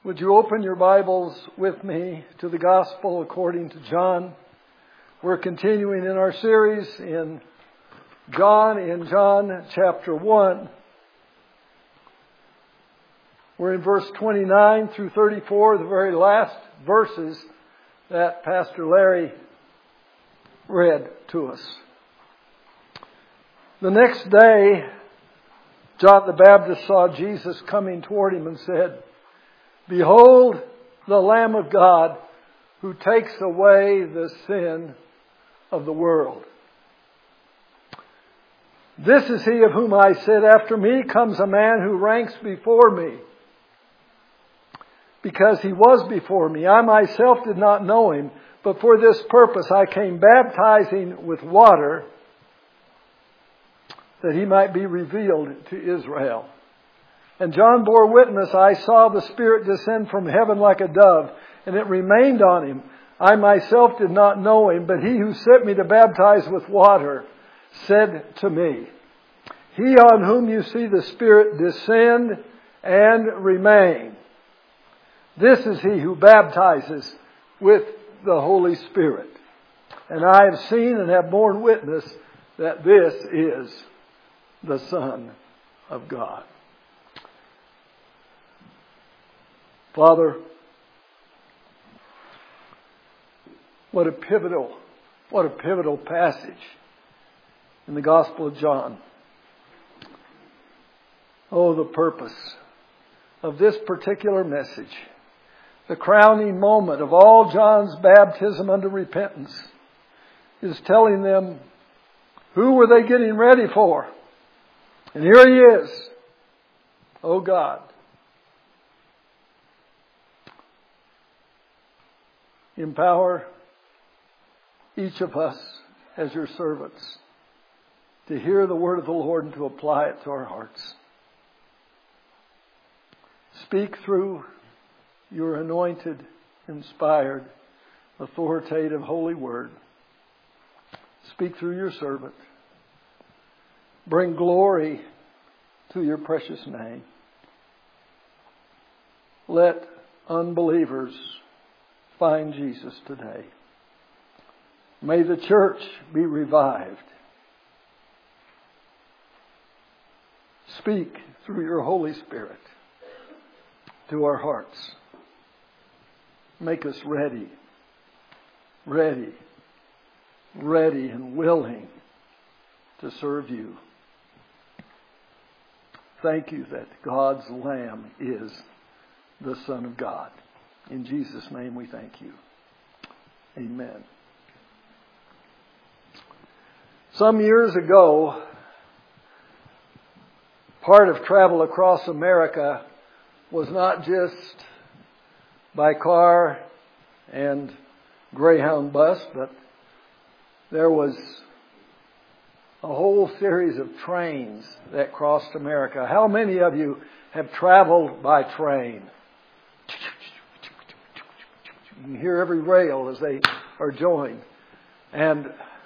Would you open your Bibles with me to the Gospel according to John? We're continuing in our series in John chapter 1. We're in verse 29 through 34, the very last verses that Pastor Larry read to us. The next day, John the Baptist saw Jesus coming toward him and said, "Behold, the Lamb of God who takes away the sin of the world. This is he of whom I said, after me comes a man who ranks before me, because he was before me. I myself did not know him, but for this purpose I came baptizing with water, that he might be revealed to Israel. And John bore witness, I saw the Spirit descend from heaven like a dove, and it remained on him. I myself did not know him, but he who sent me to baptize with water said to me, He on whom you see the Spirit descend and remain, this is he who baptizes with the Holy Spirit. And I have seen and have borne witness that this is the Son of God." Father, what a pivotal passage in the Gospel of John. Oh, the purpose of this particular message, the crowning moment of all John's baptism unto repentance, is telling them who were they getting ready for. And here he is, oh God. Empower each of us as your servants to hear the word of the Lord and to apply it to our hearts. Speak through your anointed, inspired, authoritative, holy word. Speak through your servant. Bring glory to your precious name. Let unbelievers find Jesus today. May the church be revived. Speak through your Holy Spirit to our hearts. Make us ready and willing to serve you. Thank you that God's Lamb is the Son of God. In Jesus' name we thank you. Amen. Some years ago, part of travel across America was not just by car and Greyhound bus, but there was a whole series of trains that crossed America. How many of you have traveled by train? You can hear every rail as they are joined. And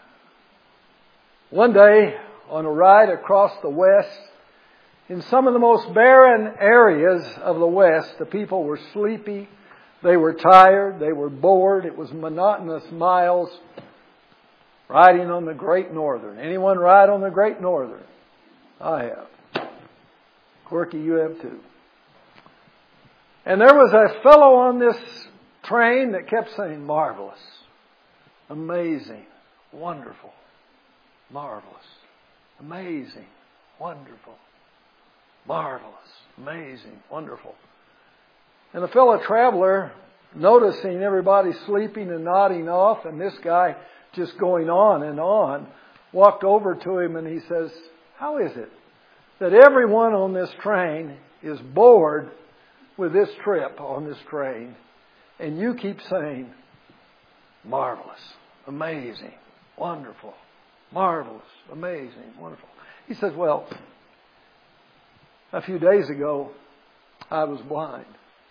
one day, on a ride across the West, in some of the most barren areas of the West, the people were sleepy, they were tired, they were bored. It was monotonous miles riding on the Great Northern. Anyone ride on the Great Northern? I have. Quirky, you have too. And there was a fellow on this train that kept saying, marvelous, amazing, wonderful, marvelous, amazing, wonderful, marvelous, amazing, wonderful. And a fellow traveler, noticing everybody sleeping and nodding off, and this guy just going on and on, walked over to him and he says, "How is it that everyone on this train is bored with this trip on this train, and you keep saying, marvelous, amazing, wonderful, marvelous, amazing, wonderful?" He says, "Well, a few days ago, I was blind.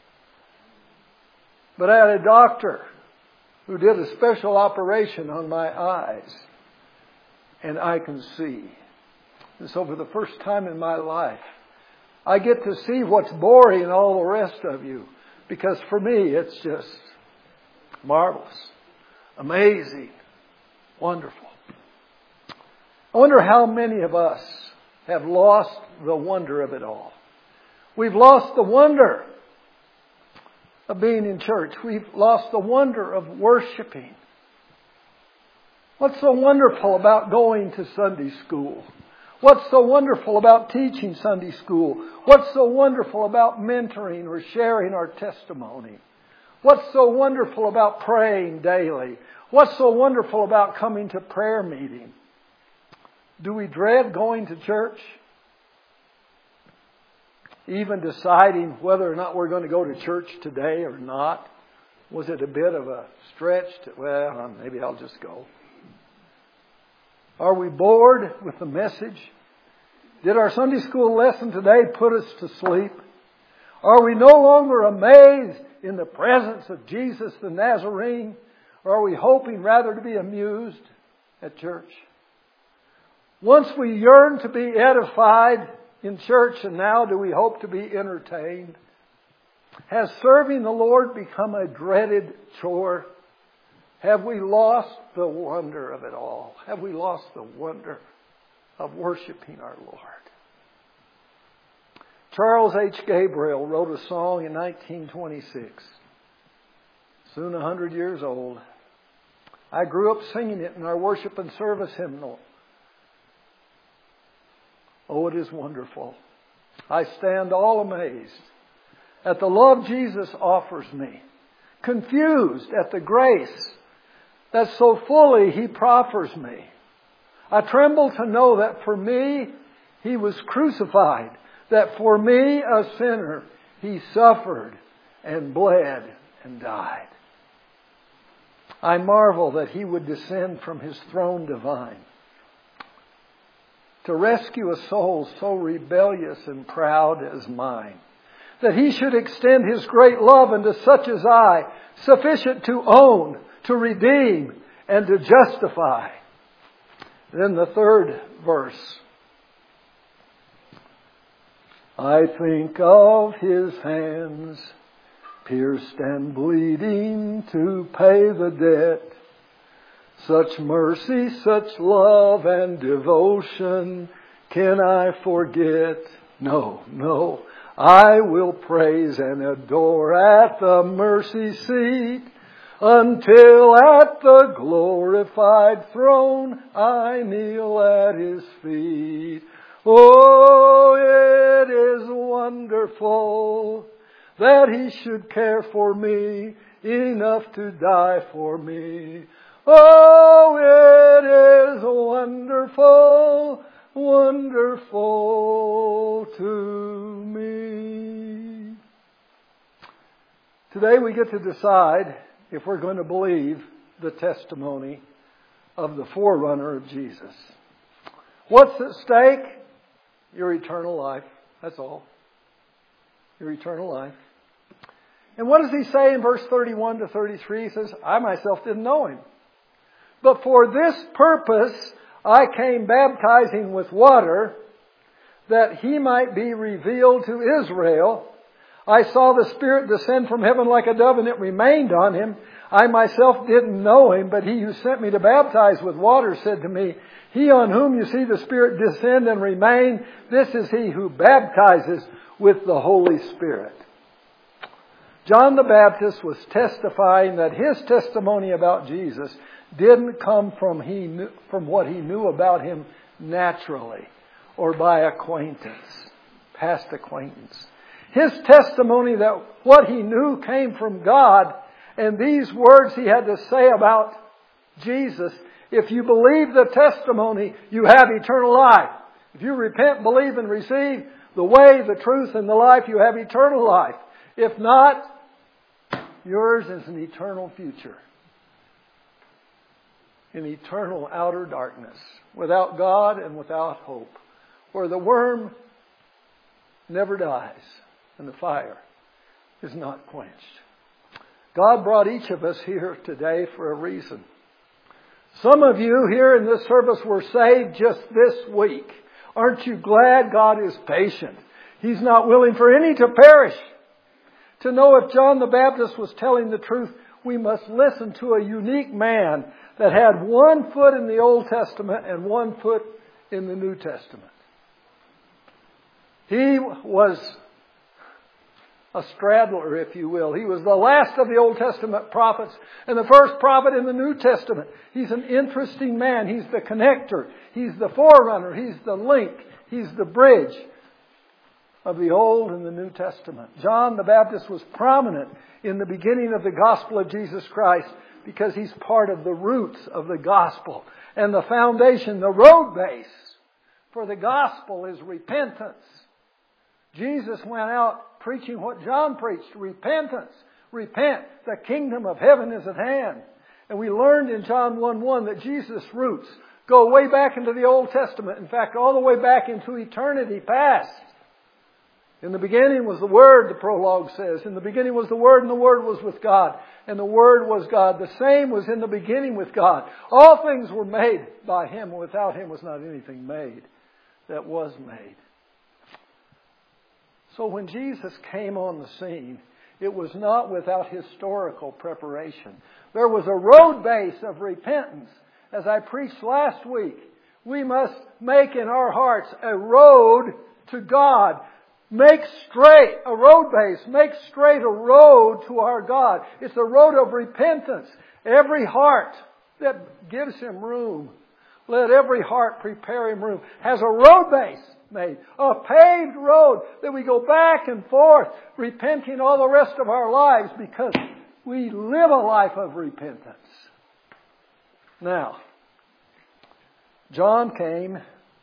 But I had a doctor who did a special operation on my eyes, and I can see. And so for the first time in my life, I get to see what's boring all the rest of you. Because for me, it's just marvelous, amazing, wonderful. I wonder how many of us have lost the wonder of it all. We've lost the wonder of being in church. We've lost the wonder of worshiping. What's so wonderful about going to Sunday school? What's so wonderful about teaching Sunday school? What's so wonderful about mentoring or sharing our testimony? What's so wonderful about praying daily? What's so wonderful about coming to prayer meeting? Do we dread going to church? Even deciding whether or not we're going to go to church today or not? Was it a bit of a stretch? Maybe I'll just go. Are we bored with the message? Did our Sunday school lesson today put us to sleep? Are we no longer amazed in the presence of Jesus the Nazarene? Or are we hoping rather to be amused at church? Once we yearn to be edified in church, and now do we hope to be entertained? Has serving the Lord become a dreaded chore? Have we lost the wonder of it all? Have we lost the wonder of worshiping our Lord? Charles H. Gabriel wrote a song in 1926, soon 100 years old. I grew up singing it in our worship and service hymnal. Oh, it is wonderful. I stand all amazed at the love Jesus offers me, confused at the grace that so fully He proffers me. I tremble to know that for me He was crucified, that for me, a sinner, He suffered and bled and died. I marvel that He would descend from His throne divine to rescue a soul so rebellious and proud as mine, that He should extend His great love unto such as I, sufficient to own, to redeem, and to justify. Then the third verse. I think of His hands, pierced and bleeding to pay the debt. Such mercy, such love and devotion, can I forget? No, no, I will praise and adore at the mercy seat, until at the glorified throne I kneel at His feet. Oh, it is wonderful that He should care for me, enough to die for me. Oh, it is wonderful, wonderful to me. Today we get to decide if we're going to believe the testimony of the forerunner of Jesus. What's at stake? Your eternal life. That's all. Your eternal life. And what does He say in verse 31 to 33? He says, I myself didn't know Him. But for this purpose I came baptizing with water, that He might be revealed to Israel. I saw the Spirit descend from heaven like a dove, and it remained on Him. I myself didn't know Him, but He who sent me to baptize with water said to me, He on whom you see the Spirit descend and remain, this is He who baptizes with the Holy Spirit. John the Baptist was testifying that his testimony about Jesus didn't come from what he knew about Him naturally or by acquaintance, past acquaintance. His testimony that what he knew came from God, and these words he had to say about Jesus, if you believe the testimony, you have eternal life. If you repent, believe, and receive the way, the truth, and the life, you have eternal life. If not, yours is an eternal future. In eternal outer darkness, without God and without hope, where the worm never dies and the fire is not quenched. God brought each of us here today for a reason. Some of you here in this service were saved just this week. Aren't you glad God is patient? He's not willing for any to perish, To know if John the Baptist was telling the truth, we must listen to a unique man that had one foot in the Old Testament and one foot in the New Testament. He was a straddler, if you will. He was the last of the Old Testament prophets and the first prophet in the New Testament. He's an interesting man. He's the connector. He's the forerunner. He's the link. He's the bridge of the Old and the New Testament. John the Baptist was prominent in the beginning of the gospel of Jesus Christ because he's part of the roots of the gospel. And the foundation, the road base for the gospel is repentance. Jesus went out preaching what John preached, repentance. Repent, the kingdom of heaven is at hand. And we learned in John 1:1 that Jesus' roots go way back into the Old Testament. In fact, all the way back into eternity past. In the beginning was the Word, the prologue says. In the beginning was the Word, and the Word was with God. And the Word was God. The same was in the beginning with God. All things were made by Him, and without Him was not anything made that was made. So when Jesus came on the scene, it was not without historical preparation. There was a road base of repentance. As I preached last week, we must make in our hearts a road to God. Make straight a road base. Make straight a road to our God. It's a road of repentance. Every heart that gives Him room, let every heart prepare Him room, has a road base made. A paved road that we go back and forth, repenting all the rest of our lives because we live a life of repentance. Now, John came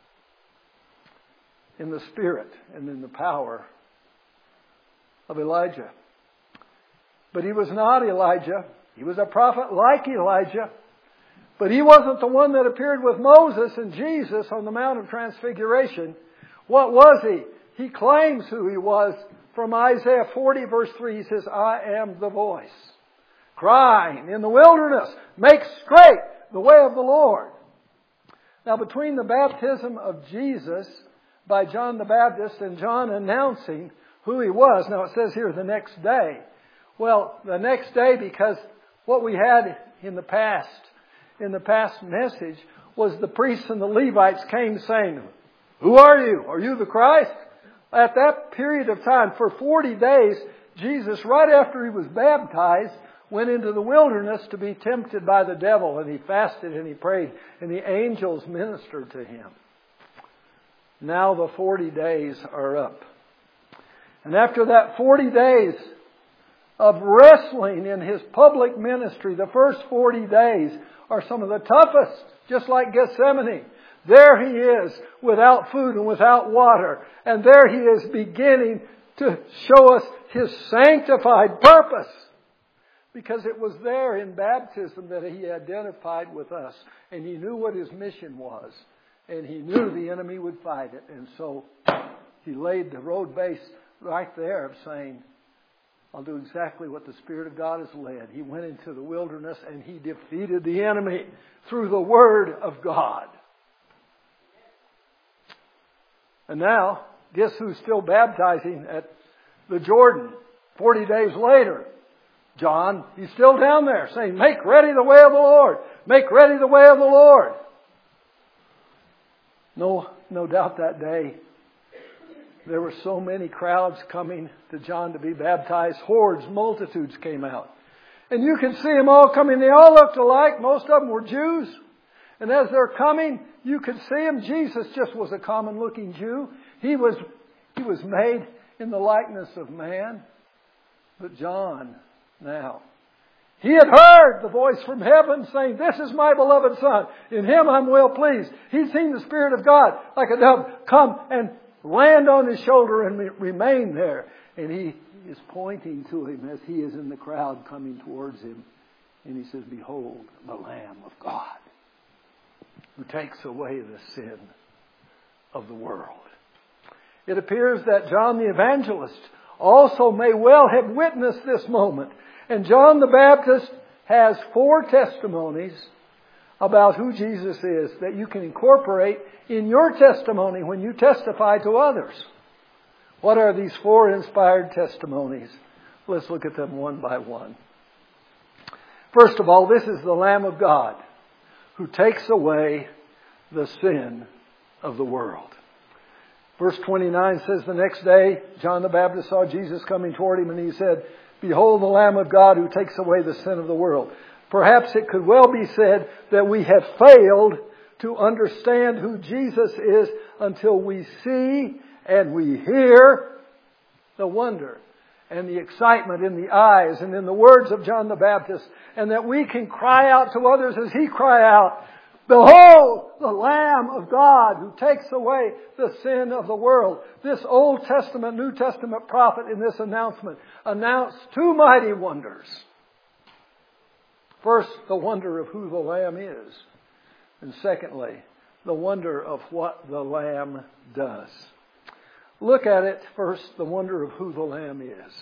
in the spirit and in the power of Elijah. But he was not Elijah. He was a prophet like Elijah. But he wasn't the one that appeared with Moses and Jesus on the Mount of Transfiguration. What was he? He claims who he was. From Isaiah 40 verse 3, he says, I am the voice, crying in the wilderness, make straight the way of the Lord. Now between the baptism of Jesus by John the Baptist and John announcing who he was, now it says here the next day. Well, the next day, because what we had in the past message was the priests and the Levites came saying, who are you? Are you the Christ? At that period of time, for 40 days, Jesus, right after he was baptized, went into the wilderness to be tempted by the devil. And he fasted and he prayed. And the angels ministered to him. Now the 40 days are up. And after that 40 days of wrestling in his public ministry, the first 40 days are some of the toughest, just like Gethsemane. There he is without food and without water. And there he is beginning to show us his sanctified purpose. Because it was there in baptism that he identified with us. And he knew what his mission was. And he knew the enemy would fight it. And so he laid the road base right there of saying, I'll do exactly what the Spirit of God has led. He went into the wilderness and he defeated the enemy through the Word of God. And now, guess who's still baptizing at the Jordan 40 days later? John. He's still down there saying, make ready the way of the Lord. Make ready the way of the Lord. No doubt that day there were so many crowds coming to John to be baptized. Hordes, multitudes came out. And you can see them all coming. They all looked alike. Most of them were Jews. And as they're coming, you could see them. Jesus just was a common looking Jew. He was made in the likeness of man. But John, now, he had heard the voice from heaven saying, this is my beloved Son. In Him I'm well pleased. He's seen the Spirit of God like a dove come and land on his shoulder and remain there. And he is pointing to him as he is in the crowd coming towards him. And he says, behold, the Lamb of God who takes away the sin of the world. It appears that John the Evangelist also may well have witnessed this moment. And John the Baptist has 4 testimonies about who Jesus is that you can incorporate in your testimony when you testify to others. What are these 4 inspired testimonies? Let's look at them one by one. First of all, this is the Lamb of God who takes away the sin of the world. Verse 29 says, the next day, John the Baptist saw Jesus coming toward him, and he said, behold the Lamb of God who takes away the sin of the world. Perhaps it could well be said that we have failed to understand who Jesus is until we see and we hear the wonder and the excitement in the eyes and in the words of John the Baptist, and that we can cry out to others as he cried out, behold the Lamb of God who takes away the sin of the world. This Old Testament, New Testament prophet in this announcement announced two mighty wonders. First, the wonder of who the Lamb is. And secondly, the wonder of what the Lamb does. Look at it first, the wonder of who the Lamb is.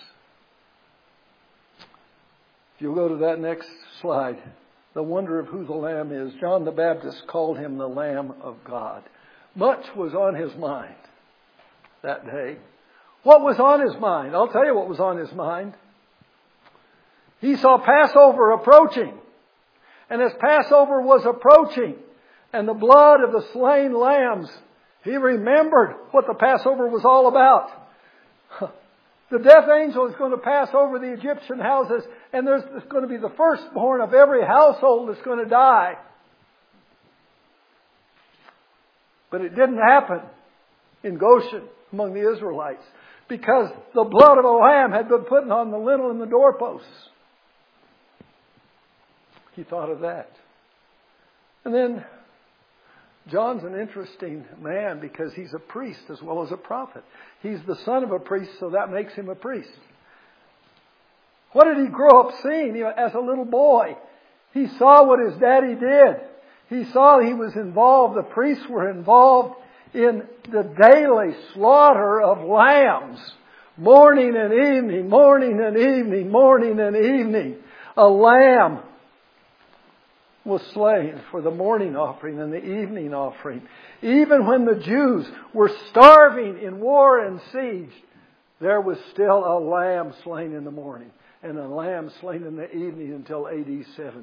If you'll go to that next slide, the wonder of who the Lamb is. John the Baptist called him the Lamb of God. Much was on his mind that day. What was on his mind? I'll tell you what was on his mind. He saw Passover approaching. And as Passover was approaching, and the blood of the slain lambs, he remembered what the Passover was all about. The death angel is going to pass over the Egyptian houses, and there's going to be the firstborn of every household that's going to die. But it didn't happen in Goshen among the Israelites, because the blood of a lamb had been put on the lintel and the doorposts. He thought of that. And then John's an interesting man because he's a priest as well as a prophet. He's the son of a priest, so that makes him a priest. What did he grow up seeing as a little boy? He saw what his daddy did. He saw he was involved, the priests were involved in the daily slaughter of lambs. Morning and evening, morning and evening, morning and evening. A lamb was slain for the morning offering and the evening offering. Even when the Jews were starving in war and siege, there was still a lamb slain in the morning and a lamb slain in the evening until AD 70.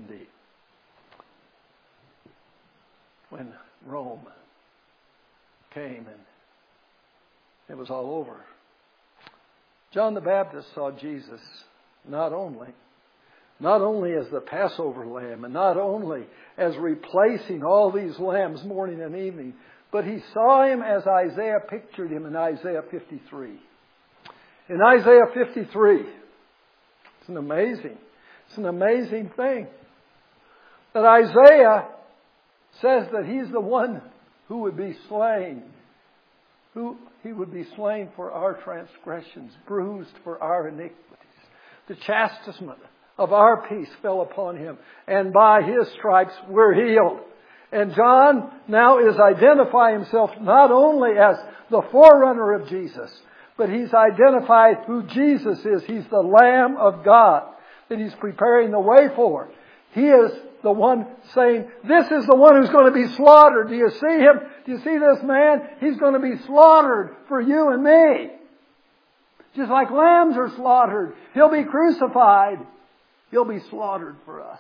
When Rome came and it was all over. John the Baptist saw Jesus not only as the Passover lamb, and not only as replacing all these lambs morning and evening, but he saw him as Isaiah pictured him in Isaiah 53. In Isaiah 53, it's an amazing thing that Isaiah says that he's the one who would be slain. He would be slain for our transgressions, bruised for our iniquities. The chastisement of our peace fell upon him, and by his stripes we're healed. And John now is identifying himself not only as the forerunner of Jesus, but he's identified who Jesus is. He's the Lamb of God that he's preparing the way for. He is the one saying, this is the one who's going to be slaughtered. Do you see him? Do you see this man? He's going to be slaughtered for you and me. Just like lambs are slaughtered. He'll be crucified. He'll be slaughtered for us.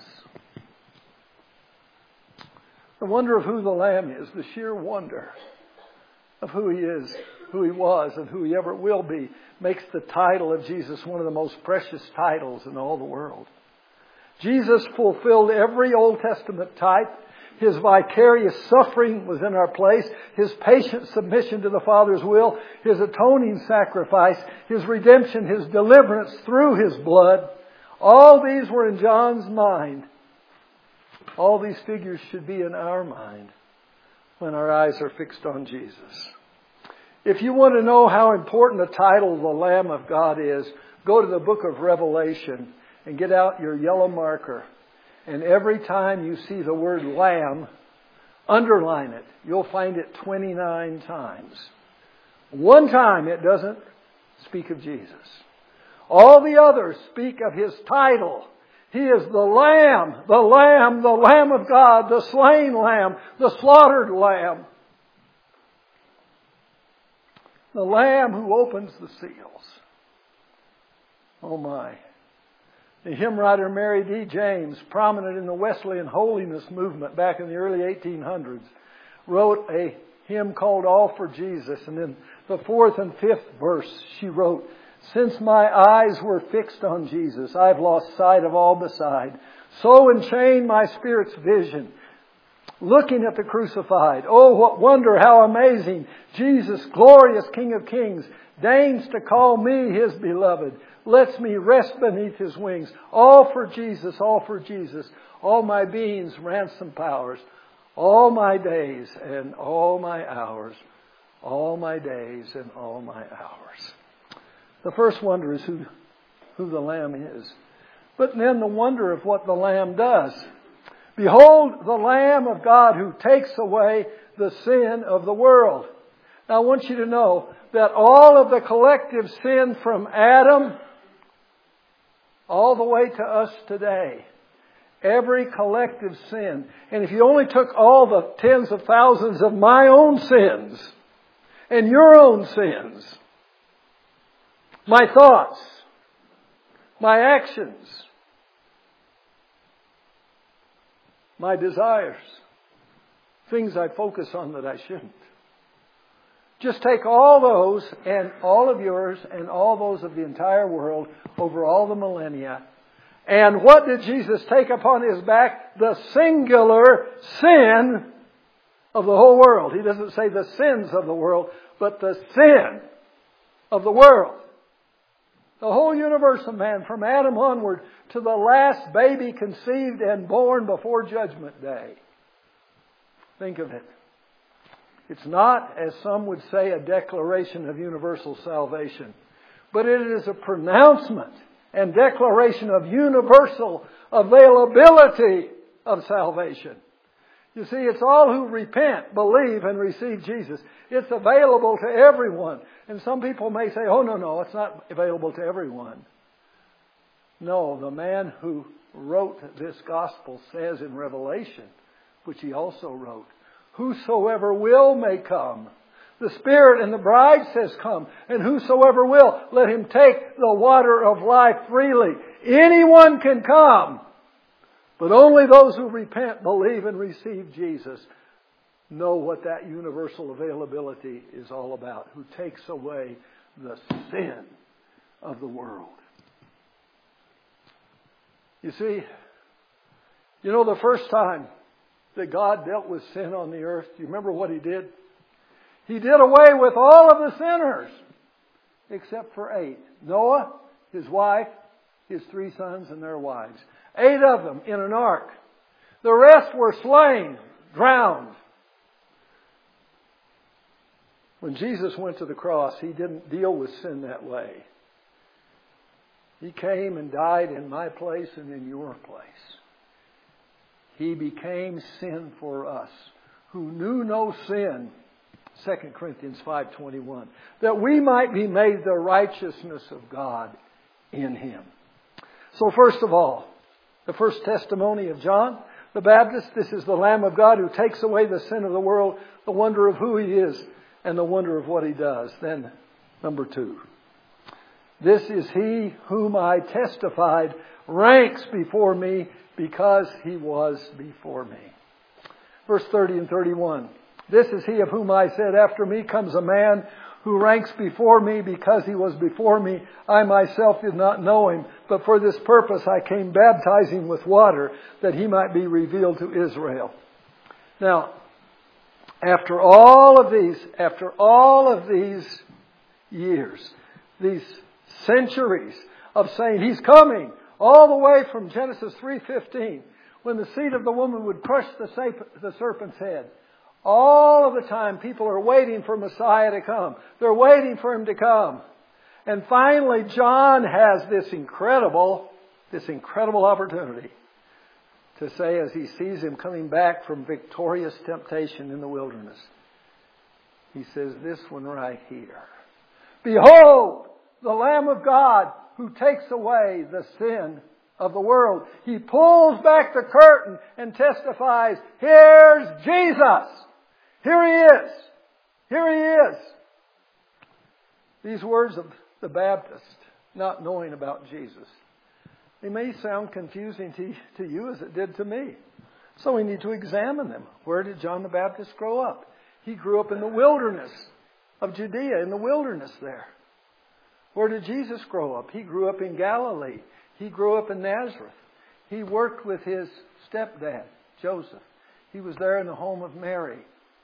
The wonder of who the Lamb is, the sheer wonder of who He is, who He was, and who He ever will be, makes the title of Jesus one of the most precious titles in all the world. Jesus fulfilled every Old Testament type. His vicarious suffering was in our place. His patient submission to the Father's will. His atoning sacrifice. His redemption. His deliverance through His blood. All these were in John's mind. All these figures should be in our mind when our eyes are fixed on Jesus. If you want to know how important the title of the Lamb of God is, go to the book of Revelation and get out your yellow marker. And every time you see the word Lamb, underline it. You'll find it 29 times. One time it doesn't speak of Jesus. All the others speak of His title. He is the Lamb, the Lamb, the Lamb of God, the slain Lamb, the slaughtered Lamb. The Lamb who opens the seals. Oh my. The hymn writer Mary D. James, prominent in the Wesleyan holiness movement back in the early 1800s, wrote a hymn called All for Jesus. And in the 4th and 5th verse, she wrote, "Since my eyes were fixed on Jesus, I've lost sight of all beside. So enchained my spirit's vision, looking at the crucified. Oh, what wonder, how amazing! Jesus, glorious King of Kings, deigns to call me His beloved, lets me rest beneath His wings. All for Jesus, all for Jesus, all my being's ransom powers, all my days and all my hours, all my days and all my hours." The first wonder is who the Lamb is. But then the wonder of what the Lamb does. Behold the Lamb of God who takes away the sin of the world. Now I want you to know that all of the collective sin from Adam all the way to us today, every collective sin, and if you only took all the tens of thousands of my own sins and your own sins, my thoughts, my actions, my desires, things I focus on that I shouldn't. Just take all those and all of yours and all those of the entire world over all the millennia. And what did Jesus take upon His back? The singular sin of the whole world. He doesn't say the sins of the world, but the sin of the world. The whole universe of man, from Adam onward to the last baby conceived and born before Judgment Day. Think of it. It's not, as some would say, a declaration of universal salvation, but it is a pronouncement and declaration of universal availability of salvation. You see, it's all who repent, believe, and receive Jesus. It's available to everyone. And some people may say, oh, no, it's not available to everyone. No, the man who wrote this gospel says in Revelation, which he also wrote, whosoever will may come. The Spirit and the bride says come. And whosoever will, let him take the water of life freely. Anyone can come. But only those who repent, believe, and receive Jesus know what that universal availability is all about. Who takes away the sin of the world. You see, the first time that God dealt with sin on the earth, do you remember what He did? He did away with all of the sinners, except for 8. Noah, his wife, his 3 sons, and their wives. 8 of them in an ark. The rest were slain, drowned. When Jesus went to the cross, He didn't deal with sin that way. He came and died in my place and in your place. He became sin for us, who knew no sin, 2 Corinthians 5:21, that we might be made the righteousness of God in Him. So first of all, the first testimony of John the Baptist, this is the Lamb of God who takes away the sin of the world, the wonder of who He is and the wonder of what He does. Then, number 2. This is He whom I testified ranks before me because He was before me. Verse 30 and 31. This is He of whom I said, after me comes a man who ranks before me because He was before me. I myself did not know Him, but for this purpose I came baptizing with water, that He might be revealed to Israel. Now, after all of these years, these centuries of saying He's coming, all the way from Genesis 3:15, when the seed of the woman would crush the serpent's head. All of the time people are waiting for Messiah to come. They're waiting for Him to come. And finally John has this incredible opportunity to say, as he sees Him coming back from victorious temptation in the wilderness, he says this one right here. Behold, the Lamb of God who takes away the sin of the world. He pulls back the curtain and testifies, here's Jesus. Here He is. Here He is. These words of the Baptist, not knowing about Jesus. They may sound confusing to you as it did to me. So we need to examine them. Where did John the Baptist grow up? He grew up in the wilderness of Judea, in the wilderness there. Where did Jesus grow up? He grew up in Galilee. He grew up in Nazareth. He worked with his stepdad, Joseph. He was there in the home of Mary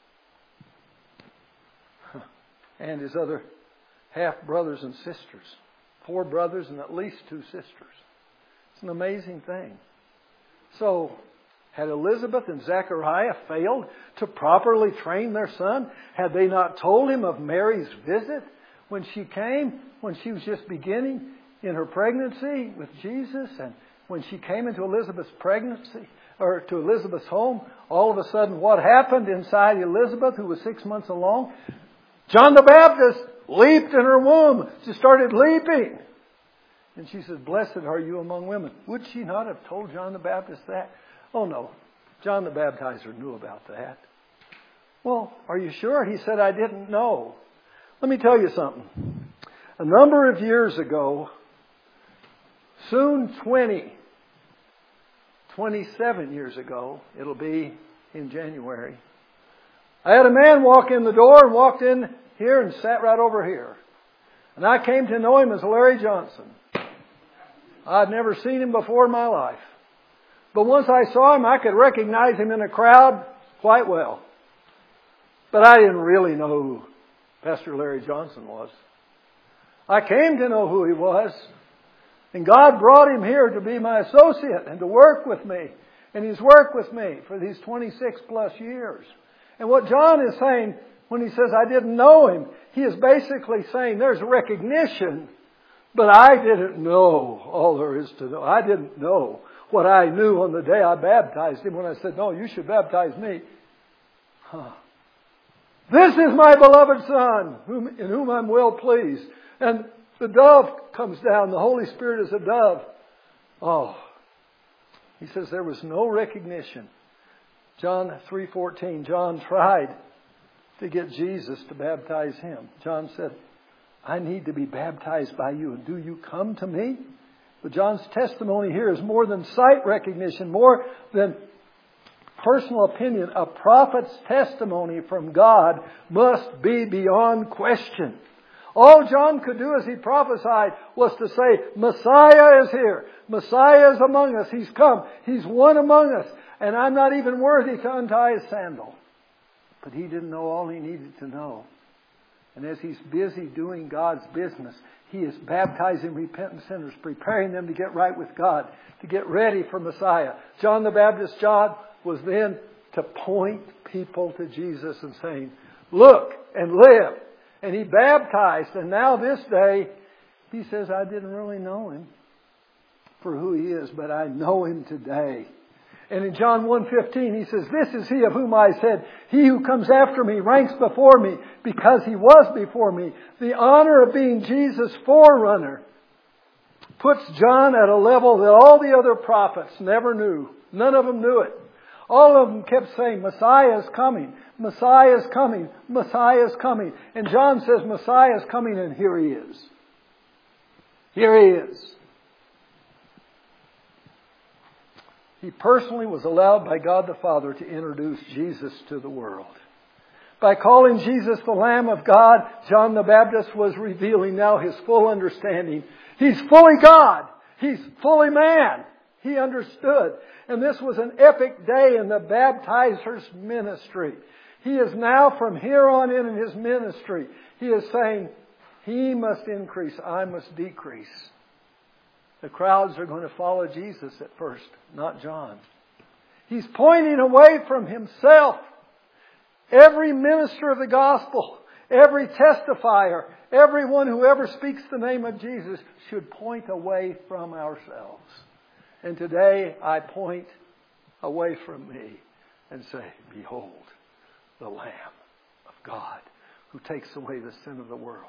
and his other half-brothers and sisters. 4 brothers and at least 2 sisters. It's an amazing thing. So, had Elizabeth and Zechariah failed to properly train their son? Had they not told him of Mary's visit when she came, when she was just beginning in her pregnancy with Jesus? And when she came into Elizabeth's pregnancy, or to Elizabeth's home, all of a sudden what happened inside Elizabeth, who was 6 months along? John the Baptist leaped in her womb. She started leaping. And she said, "Blessed are you among women." Would she not have told John the Baptist that? Oh no. John the Baptizer knew about that. Well, are you sure? He said, "I didn't know." Let me tell you something. A number of years ago, soon 27 years ago, it'll be in January, I had a man walk in the door and walked in here and sat right over here. And I came to know him as Larry Johnson. I'd never seen him before in my life. But once I saw him, I could recognize him in a crowd quite well. But I didn't really know who Pastor Larry Johnson was. I came to know who he was. And God brought him here to be my associate and to work with me. And he's worked with me for these 26 plus years. And what John is saying when he says, "I didn't know him," he is basically saying there's recognition, but I didn't know all there is to know. I didn't know what I knew on the day I baptized him when I said, "No, you should baptize me." This is my beloved Son, in whom I'm well pleased. And the dove comes down. The Holy Spirit is a dove. Oh, he says there was no recognition. John 3:14, John tried to get Jesus to baptize him. John said, "I need to be baptized by you, and do you come to me?" But John's testimony here is more than sight recognition, more than personal opinion. A prophet's testimony from God must be beyond question. All John could do as he prophesied was to say, "Messiah is here. Messiah is among us. He's come. He's one among us. And I'm not even worthy to untie his sandal." But he didn't know all he needed to know. And as he's busy doing God's business, he is baptizing repentant sinners, preparing them to get right with God, to get ready for Messiah. John the Baptist's job was then to point people to Jesus and saying, "Look and live." And he baptized. And now this day, he says, "I didn't really know him for who he is, but I know him today." And in John 1:15, he says, "This is he of whom I said, 'He who comes after me ranks before me because he was before me.'" The honor of being Jesus' forerunner puts John at a level that all the other prophets never knew. None of them knew it. All of them kept saying, "Messiah is coming. Messiah is coming. Messiah is coming." And John says, "Messiah is coming," and here he is. Here he is. He personally was allowed by God the Father to introduce Jesus to the world. By calling Jesus the Lamb of God, John the Baptist was revealing now his full understanding. He's fully God. He's fully man. He understood. And this was an epic day in the baptizer's ministry. He is now, from here on in his ministry, he is saying, "He must increase, I must decrease." The crowds are going to follow Jesus at first, not John. He's pointing away from himself. Every minister of the gospel, every testifier, everyone who ever speaks the name of Jesus should point away from ourselves. And today I point away from me and say, "Behold, the Lamb of God who takes away the sin of the world."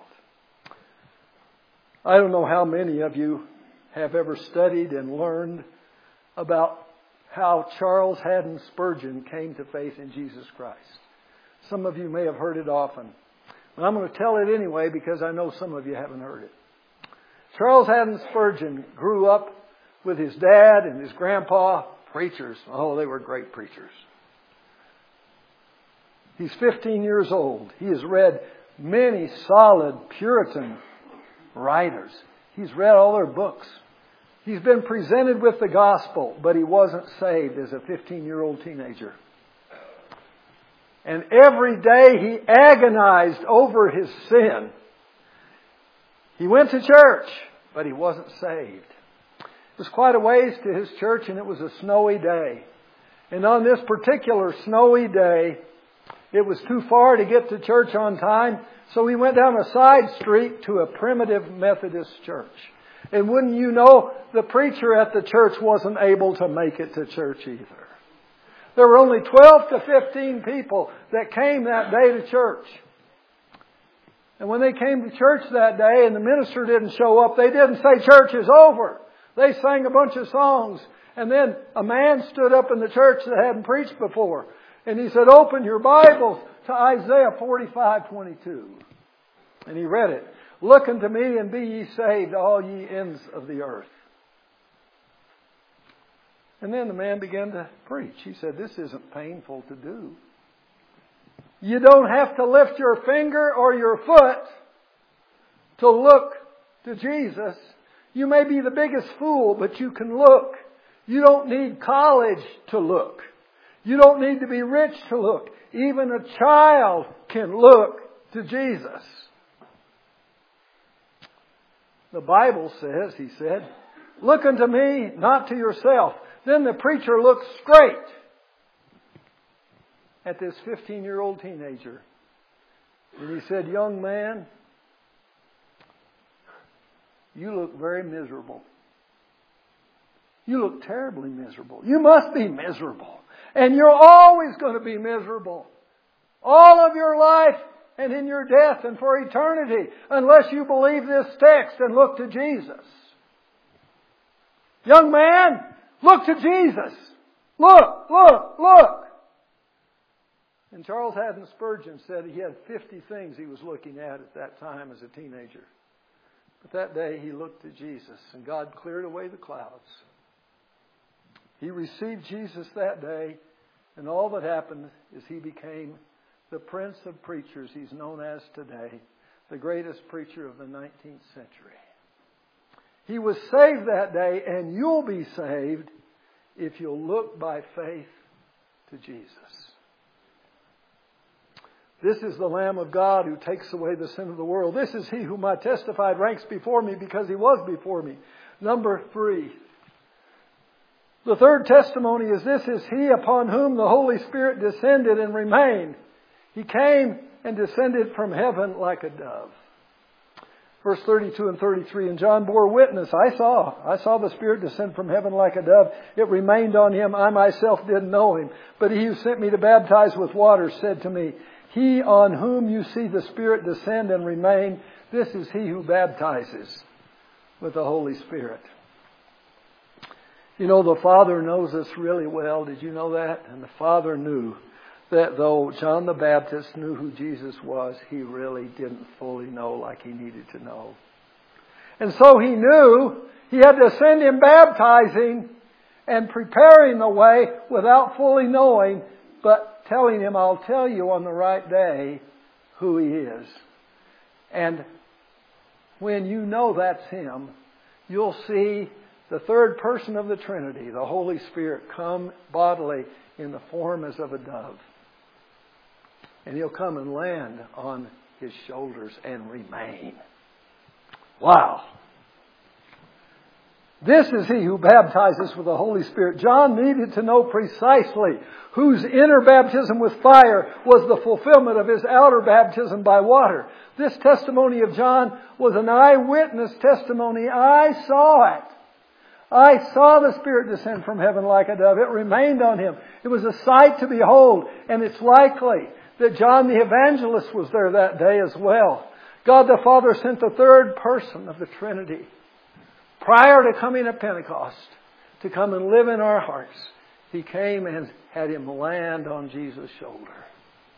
I don't know how many of you have ever studied and learned about how Charles Haddon Spurgeon came to faith in Jesus Christ. Some of you may have heard it often. But I'm going to tell it anyway because I know some of you haven't heard it. Charles Haddon Spurgeon grew up with his dad and his grandpa, preachers. Oh, they were great preachers. He's 15 years old. He has read many solid Puritan writers. He's read all their books. He's been presented with the gospel, but he wasn't saved as a 15-year-old teenager. And every day he agonized over his sin. He went to church, but he wasn't saved. It was quite a ways to his church, and it was a snowy day. And on this particular snowy day, it was too far to get to church on time, so he went down a side street to a primitive Methodist church. And wouldn't you know, the preacher at the church wasn't able to make it to church either. There were only 12 to 15 people that came that day to church. And when they came to church that day and the minister didn't show up, they didn't say church is over. They sang a bunch of songs. And then a man stood up in the church that hadn't preached before. And he said, open your Bibles to Isaiah 45:22. And he read it. Look unto me and be ye saved, all ye ends of the earth. And then the man began to preach. He said, this isn't painful to do. You don't have to lift your finger or your foot to look to Jesus. You may be the biggest fool, but you can look. You don't need college to look. You don't need to be rich to look. Even a child can look to Jesus. The Bible says, he said, look unto me, not to yourself. Then the preacher looked straight at this 15-year-old teenager. And he said, young man, you look very miserable. You look terribly miserable. You must be miserable. And you're always going to be miserable. All of your life and in your death and for eternity, unless you believe this text and look to Jesus. Young man, look to Jesus. Look, look, look. And Charles Haddon Spurgeon said he had 50 things he was looking at that time as a teenager. But that day he looked to Jesus and God cleared away the clouds. He received Jesus that day, and all that happened is he became the Prince of Preachers he's known as today, the greatest preacher of the 19th century. He was saved that day, and you'll be saved if you'll look by faith to Jesus. This is the Lamb of God who takes away the sin of the world. This is He whom I testified ranks before me because He was before me. Number 3. The third testimony is this is He upon whom the Holy Spirit descended and remained. He came and descended from heaven like a dove. Verse 32 and 33, and John bore witness. I saw the Spirit descend from heaven like a dove. It remained on Him. I myself didn't know Him. But He who sent me to baptize with water said to me, He on whom you see the Spirit descend and remain, this is He who baptizes with the Holy Spirit. You know, the Father knows us really well. Did you know that? And the Father knew that though John the Baptist knew who Jesus was, he really didn't fully know like he needed to know. And so he knew he had to send him baptizing and preparing the way without fully knowing, but telling him, I'll tell you on the right day who He is. And when you know that's Him, you'll see the third person of the Trinity, the Holy Spirit, come bodily in the form as of a dove. And He'll come and land on His shoulders and remain. Wow. This is He who baptizes with the Holy Spirit. John needed to know precisely whose inner baptism with fire was the fulfillment of his outer baptism by water. This testimony of John was an eyewitness testimony. I saw it. I saw the Spirit descend from heaven like a dove. It remained on Him. It was a sight to behold. And it's likely that John the Evangelist was there that day as well. God the Father sent the third person of the Trinity prior to coming at Pentecost to come and live in our hearts. He came and had Him land on Jesus' shoulder.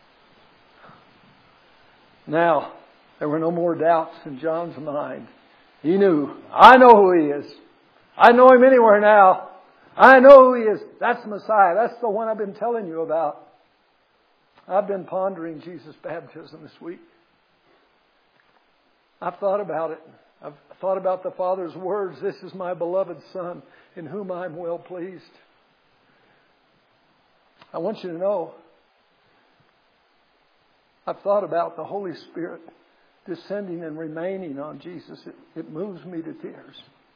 Now, there were no more doubts in John's mind. He knew. I know who He is. I know Him anywhere now. I know who He is. That's Messiah. That's the one I've been telling you about. I've been pondering Jesus' baptism this week. I've thought about it. I've thought about the Father's words, "This is my beloved Son, in whom I am well pleased." I want you to know, I've thought about the Holy Spirit descending and remaining on Jesus. It moves me to tears.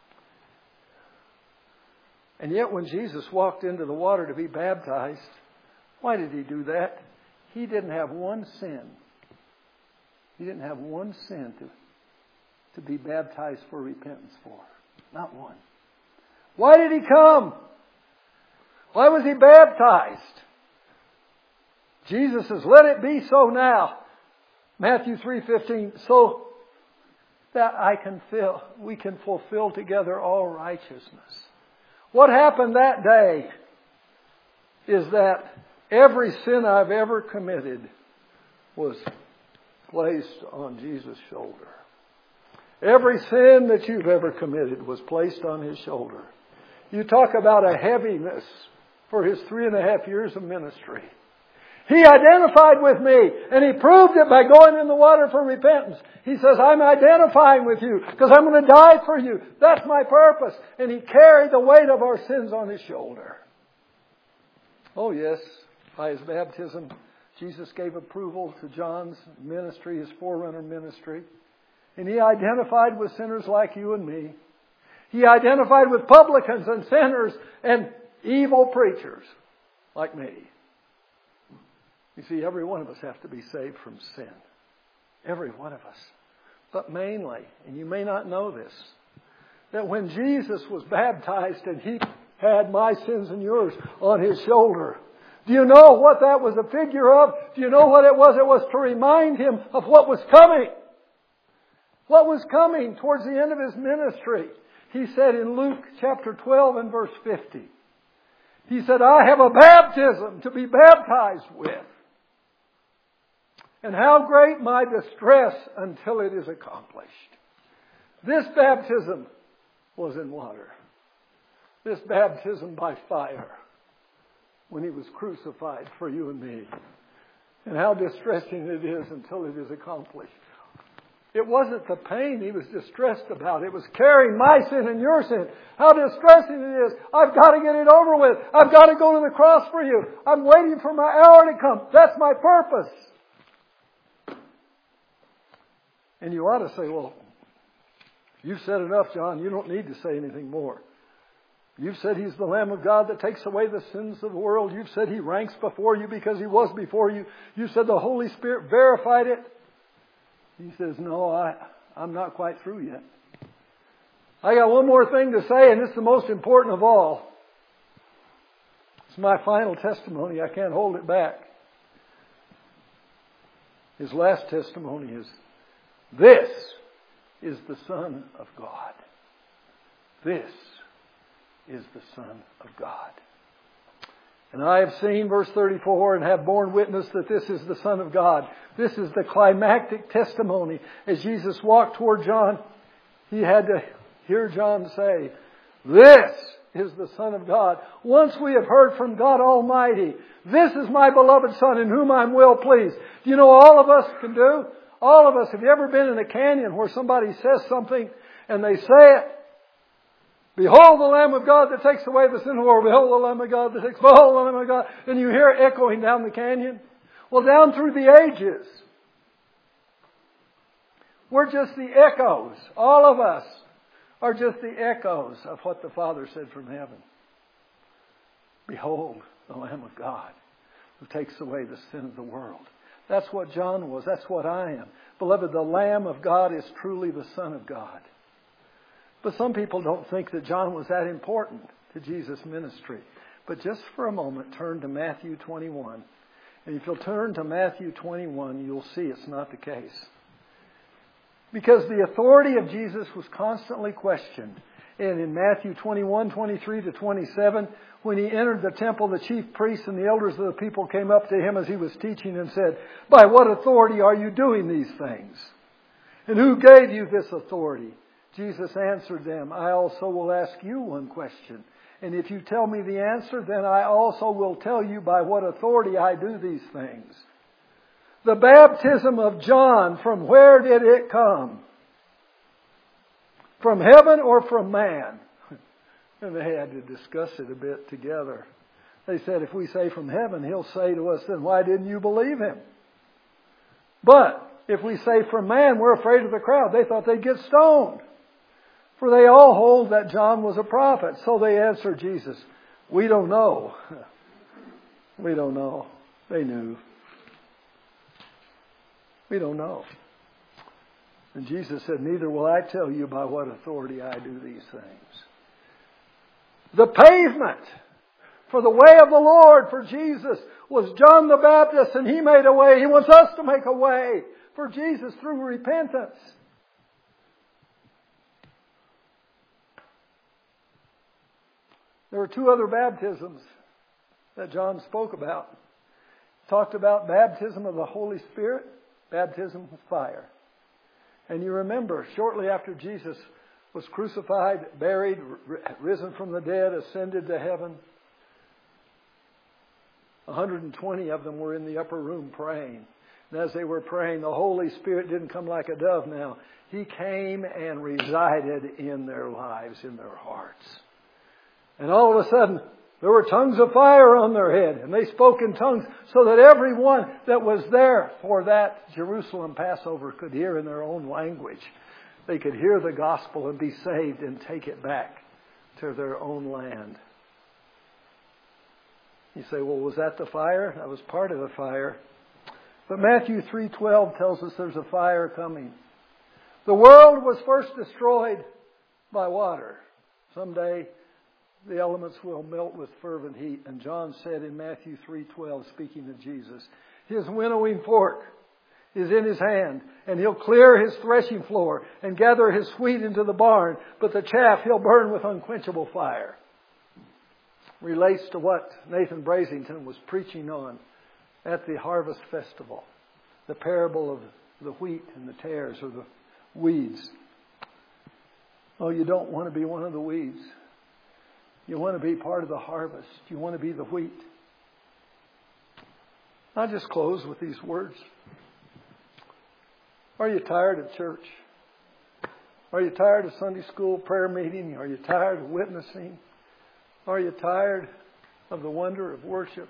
And yet when Jesus walked into the water to be baptized, why did He do that? He didn't have one sin. He didn't have one sin to be baptized for repentance for. Not one. Why did He come? Why was He baptized? Jesus says, "Let it be so now." Matthew 3:15, "So that we can fulfill together all righteousness." What happened that day is that every sin I've ever committed was placed on Jesus' shoulder. Every sin that you've ever committed was placed on His shoulder. You talk about a heaviness for His 3.5 years of ministry. He identified with me, and He proved it by going in the water for repentance. He says, "I'm identifying with you because I'm going to die for you. That's my purpose." And He carried the weight of our sins on His shoulder. Oh yes, by His baptism, Jesus gave approval to John's ministry, his forerunner ministry. And He identified with sinners like you and me. He identified with publicans and sinners and evil preachers like me. You see, every one of us have to be saved from sin. Every one of us. But mainly, and you may not know this, that when Jesus was baptized and He had my sins and yours on His shoulder, do you know what that was a figure of? Do you know what it was? It was to remind Him of what was coming. What was coming towards the end of His ministry. He said in Luke chapter 12 and verse 50, He said, "I have a baptism to be baptized with. And how great my distress until it is accomplished." This baptism was in water. This baptism by fire when He was crucified for you and me. And how distressing it is until it is accomplished. It wasn't the pain He was distressed about. It was carrying my sin and your sin. How distressing it is. I've got to get it over with. I've got to go to the cross for you. I'm waiting for my hour to come. That's my purpose. And you ought to say, "Well, you've said enough, John. You don't need to say anything more. You've said He's the Lamb of God that takes away the sins of the world. You've said He ranks before you because He was before you. You said the Holy Spirit verified it." He says, "No, I'm not quite through yet. I got one more thing to say, and it's the most important of all. It's my final testimony. I can't hold it back." His last testimony is, "This is the Son of God. This is the Son of God. And I have seen," verse 34, "and have borne witness that this is the Son of God." This is the climactic testimony. As Jesus walked toward John, He had to hear John say, "This is the Son of God." Once we have heard from God Almighty, "This is my beloved Son in whom I am well pleased." Do you know all of us can do? All of us, have you ever been in a canyon where somebody says something and they say it? "Behold the Lamb of God that takes away the sin of the world. Behold the Lamb of God that takes, behold the Lamb of God." And you hear it echoing down the canyon. Well, down through the ages, we're just the echoes. All of us are just the echoes of what the Father said from heaven. "Behold the Lamb of God who takes away the sin of the world." That's what John was. That's what I am. Beloved, the Lamb of God is truly the Son of God. But some people don't think that John was that important to Jesus' ministry. But just for a moment, turn to Matthew 21. And if you'll turn to Matthew 21, you'll see it's not the case. Because the authority of Jesus was constantly questioned. And in Matthew 21, 23 to 27, when He entered the temple, the chief priests and the elders of the people came up to Him as He was teaching and said, "By what authority are you doing these things? And who gave you this authority?" Jesus answered them, I also will ask you one question. And if you tell me the answer, then I also will tell you by what authority I do these things. The baptism of John, from where did it come? From heaven or from man? And they had to discuss it a bit together. They said, if we say from heaven, He'll say to us, then why didn't you believe Him? But if we say from man, we're afraid of the crowd. They thought they'd get stoned. For they all hold that John was a prophet. So they answered Jesus, we don't know. We don't know. They knew. We don't know. And Jesus said, neither will I tell you by what authority I do these things. The pavement for the way of the Lord for Jesus was John the Baptist, and he made a way. He wants us to make a way for Jesus through repentance. There were two other baptisms that John spoke about. He talked about baptism of the Holy Spirit, baptism with fire. And you remember, shortly after Jesus was crucified, buried, risen from the dead, ascended to heaven, 120 of them were in the upper room praying. And as they were praying, the Holy Spirit didn't come like a dove now. He came and resided in their lives, in their hearts. And all of a sudden, there were tongues of fire on their head. And they spoke in tongues so that everyone that was there for that Jerusalem Passover could hear in their own language. They could hear the gospel and be saved and take it back to their own land. You say, well, was that the fire? That was part of the fire. But Matthew 3:12 tells us there's a fire coming. The world was first destroyed by water. Someday the elements will melt with fervent heat. And John said in Matthew 3:12, speaking of Jesus, His winnowing fork is in His hand, and He'll clear His threshing floor and gather His wheat into the barn, but the chaff He'll burn with unquenchable fire. Relates to what Nathan Brasington was preaching on at the Harvest Festival. The parable of the wheat and the tares, or the weeds. Oh, you don't want to be one of the weeds. You want to be part of the harvest. You want to be the wheat. I'll just close with these words. Are you tired of church? Are you tired of Sunday school prayer meeting? Are you tired of witnessing? Are you tired of the wonder of worship?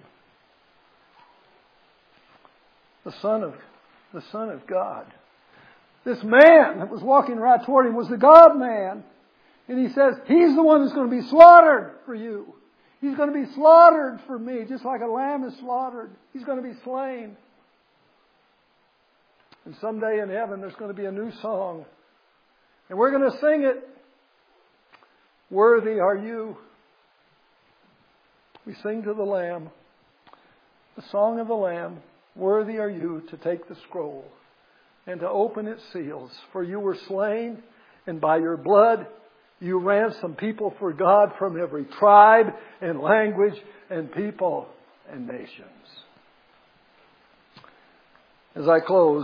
The Son of God. This man that was walking right toward Him was the God-man. And He says, He's the one that's going to be slaughtered for you. He's going to be slaughtered for me, just like a lamb is slaughtered. He's going to be slain. And someday in heaven there's going to be a new song. And we're going to sing it. Worthy are you. We sing to the Lamb. The song of the Lamb. Worthy are you to take the scroll and to open its seals. For you were slain, and by your blood you ransomed people for God from every tribe and language and people and nations. As I close,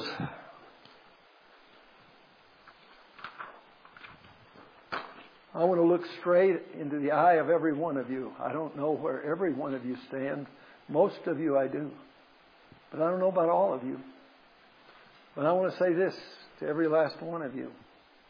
I want to look straight into the eye of every one of you. I don't know where every one of you stand. Most of you I do. But I don't know about all of you. But I want to say this to every last one of you.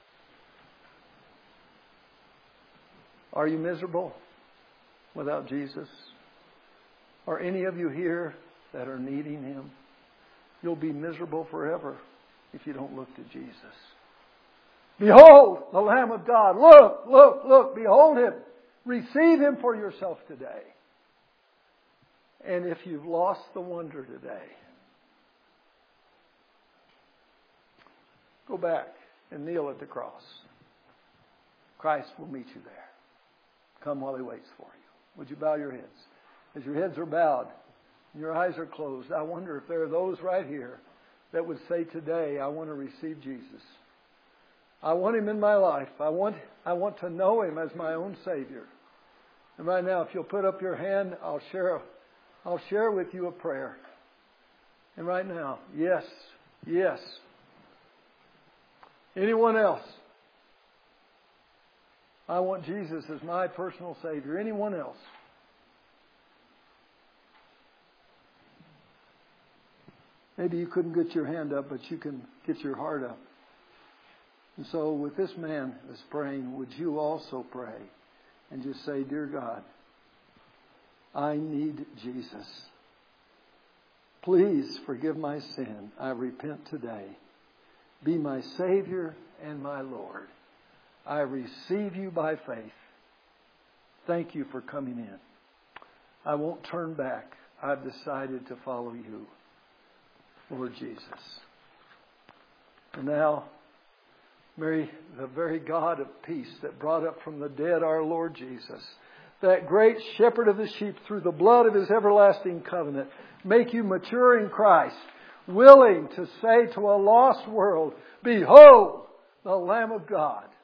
Are you miserable without Jesus? Are any of you here that are needing Him? You'll be miserable forever if you don't look to Jesus. Behold, the Lamb of God. Look, look, look. Behold Him. Receive Him for yourself today. And if you've lost the wonder today, go back and kneel at the cross. Christ will meet you there. Come while He waits for you. Would you bow your heads? As your heads are bowed and your eyes are closed, I wonder if there are those right here that would say today, I want to receive Jesus. I want Him in my life. I want to know Him as my own Savior. And right now, if you'll put up your hand, I'll share with you a prayer. And right now, yes, yes. Anyone else? I want Jesus as my personal Savior. Anyone else? Maybe you couldn't get your hand up, but you can get your heart up. And so with this man that's praying, would you also pray and just say, Dear God, I need Jesus. Please forgive my sin. I repent today. Be my Savior and my Lord. I receive you by faith. Thank you for coming in. I won't turn back. I've decided to follow you, Lord Jesus. And now, Mary, the very God of peace that brought up from the dead our Lord Jesus, that great shepherd of the sheep through the blood of His everlasting covenant, make you mature in Christ, willing to say to a lost world, Behold, the Lamb of God.